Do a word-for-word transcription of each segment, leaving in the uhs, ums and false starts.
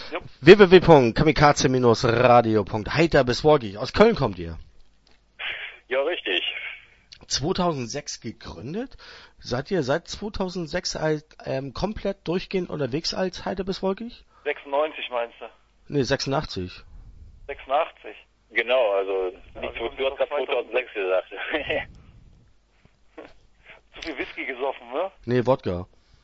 Jupp. w w w punkt kamikaze radio punkt heiter bis wolkig. Aus Köln kommt ihr. Ja, richtig. zweitausendsechs gegründet. Seid ihr seit zweitausendsechs als, ähm, komplett durchgehend unterwegs als Heiter bis wolkig? sechsundneunzig meinst du? Nee, sechsundachtzig. sechsundachtzig. Genau, also Ja, nicht also so, du hast gerade zweitausendsechs gesagt. Zu viel Whisky gesoffen, ne? Nee, Wodka.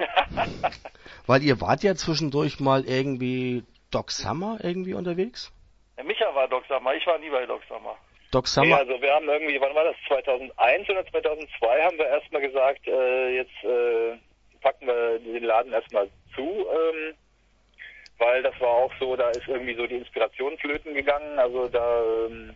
Weil ihr wart ja zwischendurch mal irgendwie Doc Summer irgendwie unterwegs? Der Micha war Doc Summer, ich war nie bei Doc Summer. Doc Summer? Nee, also wir haben irgendwie, wann war das, zweitausendeins oder zweitausendzwei haben wir erstmal gesagt, äh, jetzt äh, packen wir den Laden erstmal zu, ähm, weil das war auch so, da ist irgendwie so die Inspiration flöten gegangen, also da ähm,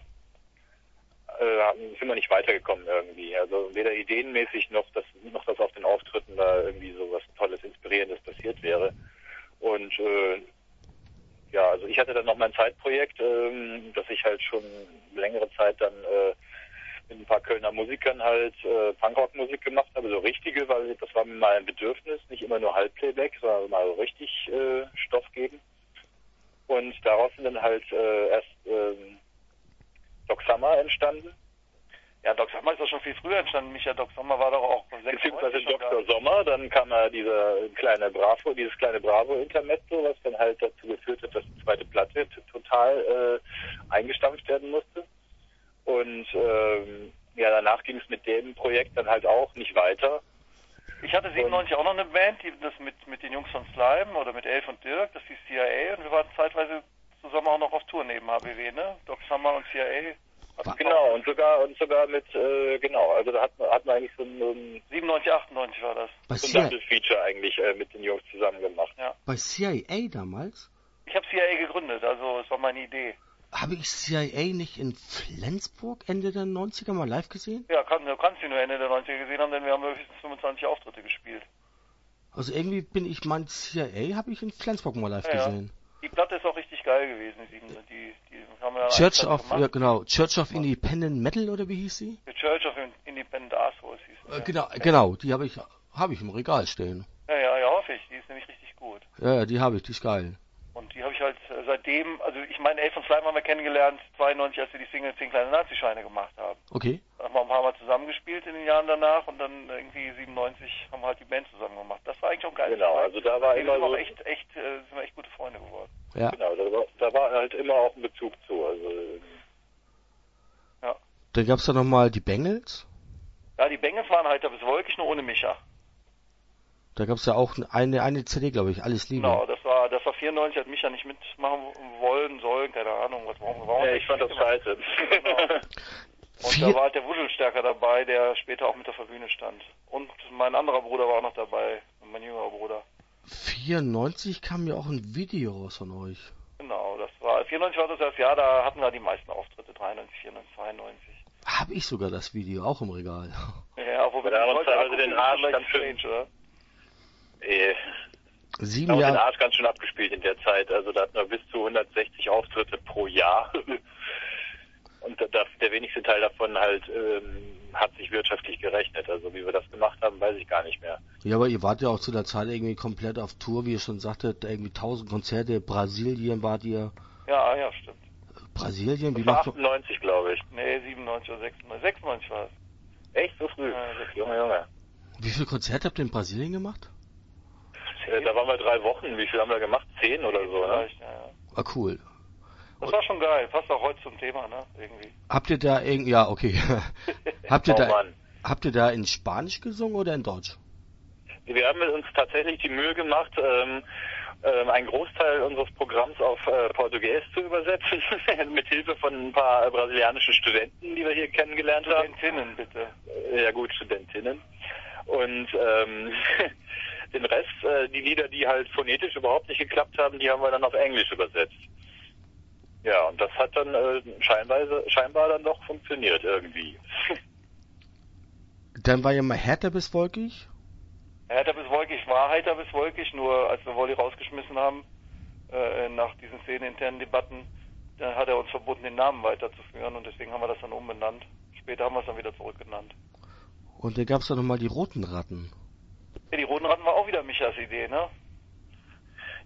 äh, sind wir nicht weitergekommen irgendwie, also weder ideenmäßig noch, dass, noch dass auf den Auftritten da irgendwie so was Tolles, Inspirierendes passiert wäre. Und äh, ja, also ich hatte dann noch mein Zeitprojekt, ähm, dass ich halt schon längere Zeit dann äh, mit ein paar Kölner Musikern halt äh, Punkrock-Musik gemacht habe, so richtige, weil das war mir mal ein Bedürfnis, nicht immer nur Halbplayback, sondern mal so richtig äh, Stoff geben. Und daraus sind dann halt äh, erst ähm, Doc Summer entstanden. Ja, Doc Summer ist doch schon viel früher entstanden. Micha, Doc Summer war doch auch Beziehungsweise Doktor Sommer, dann kam ja dieser kleine Bravo, dieses kleine Bravo-Intermezzo, was dann halt dazu geführt hat, dass die zweite Platte t- total äh, eingestampft werden musste. Und ähm, ja, danach ging es mit dem Projekt dann halt auch nicht weiter. Ich hatte siebenundneunzig auch noch eine Band, die das mit mit den Jungs von Slime oder mit Elf und Dirk, das hieß C I A, und wir waren zeitweise zusammen auch noch auf Tour neben H B W, ne? Doc Summer und C I A. Genau, und sogar und sogar mit, äh, genau, also da hat man, hat man eigentlich so ein, siebenundneunzig, achtundneunzig war das. Bei so ein C I A, Double-Feature eigentlich äh, mit den Jungs zusammen gemacht. Ja. bei C I A damals? Ich habe C I A gegründet, also es war meine Idee. Habe ich C I A nicht in Flensburg Ende der neunziger mal live gesehen? Ja, kann, du kannst ihn nur Ende der neunziger gesehen haben, denn wir haben höchstens fünfundzwanzig Auftritte gespielt. Also irgendwie bin ich, mein C I A habe ich in Flensburg mal live Ja, ja. gesehen. Die Platte ist auch richtig geil gewesen. Die, die, die haben wir Church einfach of, gemacht. ja genau, Church of Independent Metal oder wie hieß sie? The Church of Independent Assholes hieß sie. Äh, Ja. genau, genau, die habe ich, habe ich im Regal stehen. Ja, ja, ja, hoffe ich. Die ist nämlich richtig gut. Ja, ja, die habe ich, die ist geil. Und die habe ich halt äh, seitdem, also ich meine, Elf und Slime haben wir kennengelernt, zweiundneunzig, als wir die Single zehn kleine Nazi-Scheine gemacht haben. Okay. Da haben wir ein paar Mal zusammengespielt in den Jahren danach und dann irgendwie siebenundneunzig haben wir halt die Band zusammen gemacht. Das war eigentlich auch geil. Genau, also da war wir immer sind so, auch echt, echt, äh, sind wir echt gute Freunde geworden. Ja. genau, da war, da war halt immer auch ein Bezug zu, also Ja. Dann gab's da nochmal die Bengals. Ja, die Bengals waren halt da bis wolkig, nur ohne Micha. Da gab's ja auch eine, eine C D, glaube ich, Alles Liebe. Genau, das war, das war vierundneunzig, hat Micha nicht mitmachen wollen, sollen, keine Ahnung, was, warum, warum. ja, ich fand das scheiße. Genau. Und Vier- da war halt der Wuschelstärker dabei, der später auch mit auf der Bühne stand. Und mein anderer Bruder war auch noch dabei, mein jüngerer Bruder. vierundneunzig kam ja auch ein Video raus von euch. Genau, das war, vierundneunzig war das das Jahr, da hatten wir die meisten Auftritte, dreiundneunzig, vierundneunzig, zweiundneunzig. Habe ich sogar das Video, auch im Regal. Ja, obwohl wir Da haben wir uns heute teilweise angucken, den Arsch ist vielleicht ganz schön- strange, oder? äh, Sieben haben wir den Jahre. Arsch ganz schön abgespielt in der Zeit, also da hatten wir bis zu hundertsechzig Auftritte pro Jahr. Und das, der wenigste Teil davon halt ähm, hat sich wirtschaftlich gerechnet. Also wie wir das gemacht haben, weiß ich gar nicht mehr. Ja, aber ihr wart ja auch zu der Zeit irgendwie komplett auf Tour, wie ihr schon sagtet, irgendwie tausend Konzerte, Brasilien wart ihr. Ja, ja, stimmt. Brasilien, wie Das war macht man? achtundneunzig, glaube ich. Nee, siebenundneunzig oder sechsundneunzig, sechsundneunzig war es. Echt so früh? Ja, sechsundneunzig. Junge, Junge. Wie viele Konzerte habt ihr in Brasilien gemacht? Äh, da waren wir drei Wochen. Wie viel haben wir gemacht? Zehn oder so, ne? Vielleicht, ja, ja. Ah, cool. Das war schon geil, passt auch heute zum Thema, ne, irgendwie. Habt ihr da irgendwie, ja, okay. habt ihr Oh da, Mann. habt ihr da in Spanisch gesungen oder in Deutsch? Wir haben uns tatsächlich die Mühe gemacht, ähm, ähm, einen Großteil unseres Programms auf äh, Portugiesisch zu übersetzen, mit Hilfe von ein paar äh, brasilianischen Studenten, die wir hier kennengelernt haben. Studentinnen, bitte. Äh, ja gut, Studentinnen. Und ähm, den Rest, äh, die Lieder, die halt phonetisch überhaupt nicht geklappt haben, die haben wir dann auf Englisch übersetzt. Ja, und das hat dann äh, scheinweise, scheinbar dann doch funktioniert irgendwie. Dann war ja mal Hertha bis wolkig. Heiter bis wolkig war heiter bis wolkig, nur als wir Wolli rausgeschmissen haben, äh, nach diesen szeneninternen Debatten, dann hat er uns verboten, den Namen weiterzuführen und deswegen haben wir das dann umbenannt. Später haben wir es dann wieder zurückgenannt. Und dann gab's da nochmal die Roten Ratten. Ja, die Roten Ratten war auch wieder Michas Idee, ne?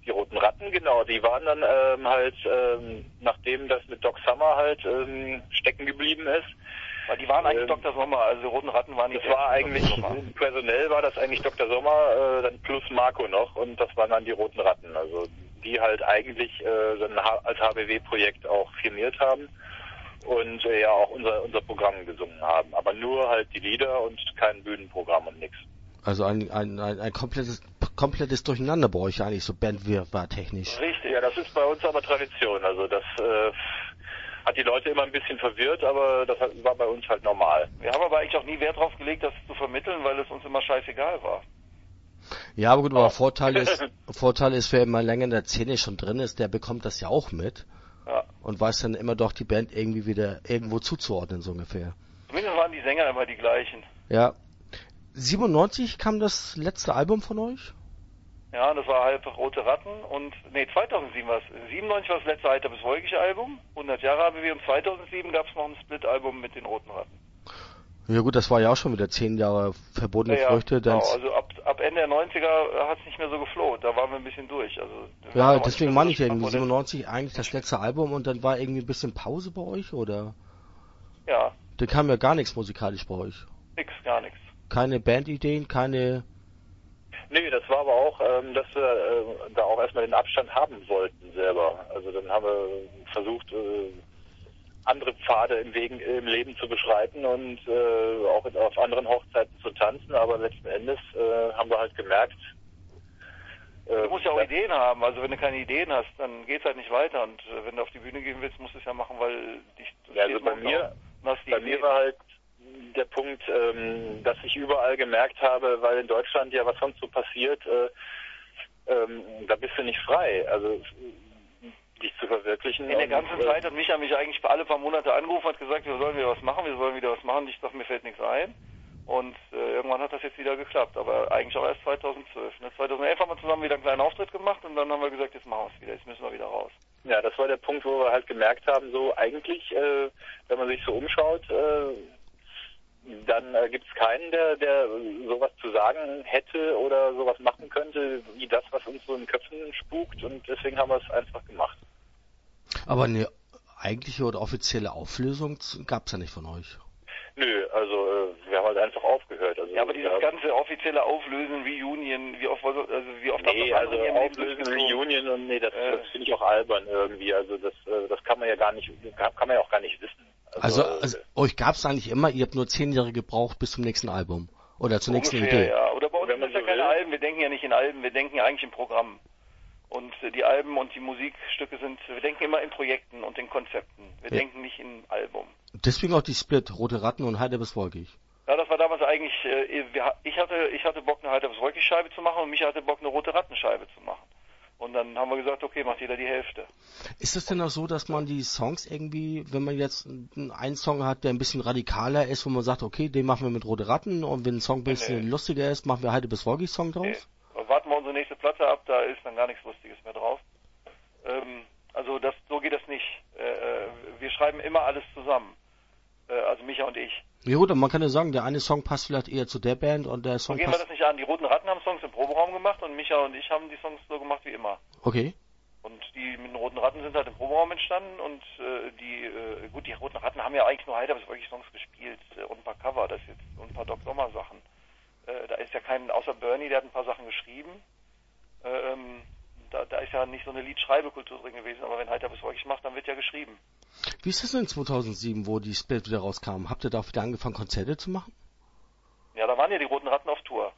Die Roten Ratten, genau, die waren dann ähm, halt, ähm, nachdem das mit Doc Summer halt ähm, stecken geblieben ist. Weil die waren eigentlich ähm, Doktor Sommer, also die Roten Ratten waren nicht. Das war eigentlich, personell war das eigentlich Doktor Sommer, äh, dann plus Marco noch und das waren dann die Roten Ratten, also die halt eigentlich äh, dann als H B W-Projekt auch firmiert haben und äh, ja auch unser unser Programm gesungen haben, aber nur halt die Lieder und kein Bühnenprogramm und nichts. Also ein, ein, ein, ein komplettes, komplettes Durcheinander bei euch eigentlich, so Bandwirrwarr technisch. Richtig, ja, das ist bei uns aber Tradition. Also das äh, hat die Leute immer ein bisschen verwirrt, aber das war bei uns halt normal. Wir haben aber eigentlich auch nie Wert drauf gelegt, das zu vermitteln, weil es uns immer scheißegal war. Ja, aber gut, aber Vorteil ist, Vorteil ist, wer immer länger in der Szene schon drin ist, der bekommt das ja auch mit. Ja. Und weiß dann immer doch die Band irgendwie wieder irgendwo zuzuordnen, so ungefähr. Zumindest waren die Sänger immer die gleichen. Ja. siebenundneunzig kam das letzte Album von euch? Ja, das war halt Rote Ratten und, nee, zweitausendsieben war es. siebenundneunzig war das letzte Heiter bis Wolkig Album, hundert Jahre haben wir und zweitausendsieben gab es noch ein Split-Album mit den Roten Ratten. Ja gut, das war ja auch schon wieder zehn Jahre verbotene ja, Früchte. Genau, also ab, ab Ende der neunziger hat es nicht mehr so gefloht, da waren wir ein bisschen durch. Also ja, deswegen meine ich irgendwie siebenundneunzig eigentlich das letzte Album und dann war irgendwie ein bisschen Pause bei euch, oder? Ja. Da kam ja gar nichts musikalisch bei euch. Nix, gar nichts. Keine Bandideen, keine... Nee, das war aber auch, ähm, dass wir äh, da auch erstmal den Abstand haben wollten selber. Also dann haben wir versucht, äh, andere Pfade im, Wegen, im Leben zu beschreiten und äh, auch auf anderen Hochzeiten zu tanzen, aber letzten Endes äh, haben wir halt gemerkt... Äh, du musst ja auch Ideen haben, also wenn du keine Ideen hast, dann geht's halt nicht weiter und äh, wenn du auf die Bühne gehen willst, musst du es ja machen, weil dich... Ja, also bei mir, bei mir war halt der Punkt, ähm, dass ich überall gemerkt habe, weil in Deutschland ja was sonst so passiert, äh, ähm, da bist du nicht frei, also dich zu verwirklichen. In der ganzen und, Zeit hat Micha mich eigentlich alle paar Monate angerufen, hat gesagt, wir sollen wieder was machen, wir sollen wieder was machen. Ich sage, mir fällt nichts ein. Und äh, irgendwann hat das jetzt wieder geklappt, aber eigentlich auch erst zweitausendzwölf. Ne? zweitausendelf haben wir zusammen wieder einen kleinen Auftritt gemacht und dann haben wir gesagt, jetzt machen wir es wieder, jetzt müssen wir wieder raus. Ja, das war der Punkt, wo wir halt gemerkt haben, so eigentlich, äh, wenn man sich so umschaut, äh, dann äh, gibt es keinen, der, der sowas zu sagen hätte oder sowas machen könnte, wie das, was uns so in den Köpfen spukt, und deswegen haben wir es einfach gemacht. Aber eine eigentliche oder offizielle Auflösung gab es ja nicht von euch. Nö, also äh, wir haben halt einfach aufgehört. Also, ja, aber dieses ganze offizielle Auflösen, Reunion, wie oft, also wie oft nee, hat das also Auflösen, Reunion und nee, das, äh, das finde ich auch albern irgendwie. Also das, äh, das kann man ja gar nicht, kann man ja auch gar nicht wissen. Also, also, also euch gab es eigentlich immer, ihr habt nur zehn Jahre gebraucht bis zum nächsten Album oder zur nächsten ungefähr, Idee. Ja, oder bei uns sind ja keine Alben, wir denken ja nicht in Alben, wir denken eigentlich in Programmen. Und äh, die Alben und die Musikstücke sind, wir denken immer in Projekten und in Konzepten. Wir ja. denken nicht in Album. Deswegen auch die Split, Rote Ratten und Heiter bis Wolkig. Ja, das war damals eigentlich, äh, wir, ich hatte ich hatte Bock, eine Heiter bis Wolkig Scheibe zu machen und Micha hatte Bock, eine Rote Rattenscheibe zu machen. Und dann haben wir gesagt, okay, macht jeder die Hälfte. Ist es denn auch so, dass man die Songs irgendwie, wenn man jetzt einen Song hat, der ein bisschen radikaler ist, wo man sagt, okay, den machen wir mit Rote Ratten, und wenn ein Song ein bisschen nee. lustiger ist, machen wir Heiter bis Wolkig Song draus? Nee. Warten wir unsere nächste Platte ab, da ist dann gar nichts Lustiges mehr drauf. Ähm, also das, so geht das nicht. Äh, wir schreiben immer alles zusammen. Äh, also Micha und ich. Ja gut, man kann ja sagen, der eine Song passt vielleicht eher zu der Band und der Song so gehen passt... wir das nicht an. Die Roten Ratten haben Songs im Proberaum gemacht und Micha und ich haben die Songs so gemacht wie immer. Okay. Und die mit den Roten Ratten sind halt im Proberaum entstanden und äh, die, äh, gut, die Roten Ratten haben ja eigentlich nur Heiter bis Wolkig Songs gespielt äh, und ein paar Cover, das jetzt und ein paar Doc Sommer Sachen. Äh, da ist ja kein, außer Bernie, der hat ein paar Sachen geschrieben. Äh, ähm, da, da ist ja nicht so eine Liedschreibekultur drin gewesen, aber wenn Heiter bis Wolkig macht, dann wird ja geschrieben. Wie ist das denn zweitausendsieben, wo die Split wieder rauskam? Habt ihr da auch wieder angefangen, Konzerte zu machen? Ja, da waren ja die Roten Ratten auf Tour.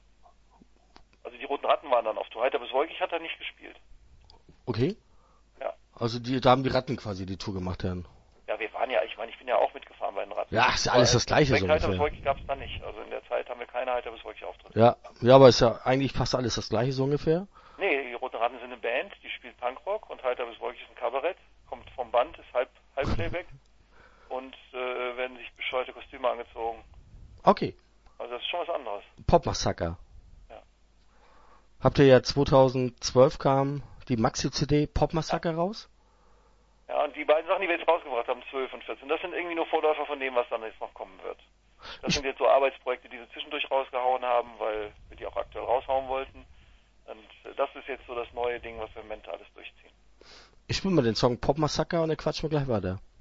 Also die Roten Ratten waren dann auf Tour. Heiter bis Wolkig hat er nicht gespielt. Okay. Ja. Also die, da haben die Ratten quasi die Tour gemacht dann. Ja, wir waren ja, ich meine, ich bin ja auch mitgefahren bei den Ratten. Ja, ist ja alles das Gleiche so ungefähr. Heiter bis Wolkig gab es da nicht. Also in der Zeit haben wir keine Heiter bis Wolkig Auftritte. Ja, ja, aber ist ja eigentlich fast alles das Gleiche so ungefähr. Nee, die Roten Ratten sind eine Band, die spielt Punkrock und Heiter bis Wolkig ist ein Kabarett, kommt vom Band, ist halb, halb Playback und äh, werden sich bescheuerte Kostüme angezogen. Okay. Also das ist schon was anderes. Popmassaker. Ja. Habt ihr ja zweitausendzwölf kam die Maxi-C D Popmassaker ja. raus? Ja, und die beiden Sachen, die wir jetzt rausgebracht haben, zwölf und vierzehn, das sind irgendwie nur Vorläufer von dem, was dann jetzt noch kommen wird. Das sind jetzt so Arbeitsprojekte, die sie zwischendurch rausgehauen haben, weil wir die auch aktuell raushauen wollten. Und das ist ist jetzt so das neue Ding, was wir im Moment alles durchziehen. Ich spiele mal den Song Pop Massaker und dann quatschen wir gleich weiter.